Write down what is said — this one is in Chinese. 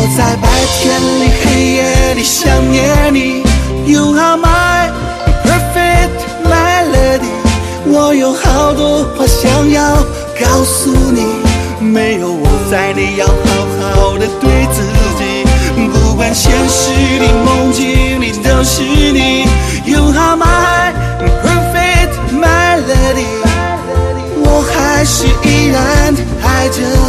在白天里黑夜里想念你。 You are my perfect melody， 我有好多话想要告诉你，没有我在你要好好的对自己，不管现实里梦境里都是你。 You are my perfect melody， 我还是依然爱着